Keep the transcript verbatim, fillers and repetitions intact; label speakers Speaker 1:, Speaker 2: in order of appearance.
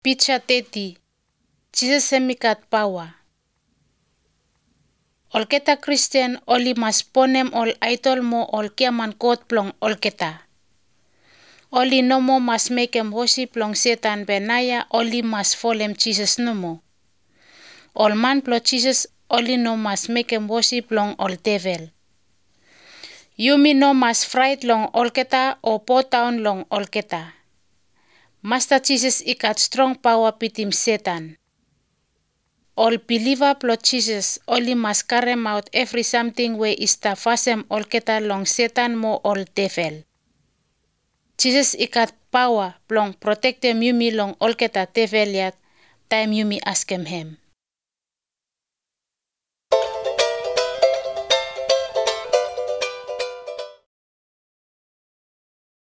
Speaker 1: Picture thirty. Jesus semikat power. Olketa Christian oli mas ponem ol idol mo ol kiaman kot plong olketa. Oli nomo mas mekem worship plong setan benaya oli mas folem Jesus nomo. Ol man plo Jesus oli no mas mekem worship long ol devil. Yumi no mas fright long olketa o potaon long olketa. Master Jesus ikat strong power pitim setan. All believer plo Jesus oli mas karem out every something we ista fasem olketa long setan mo ol devil. Jesus ikat power plong protect them yumi long olketa devil yat time yumi askem hem.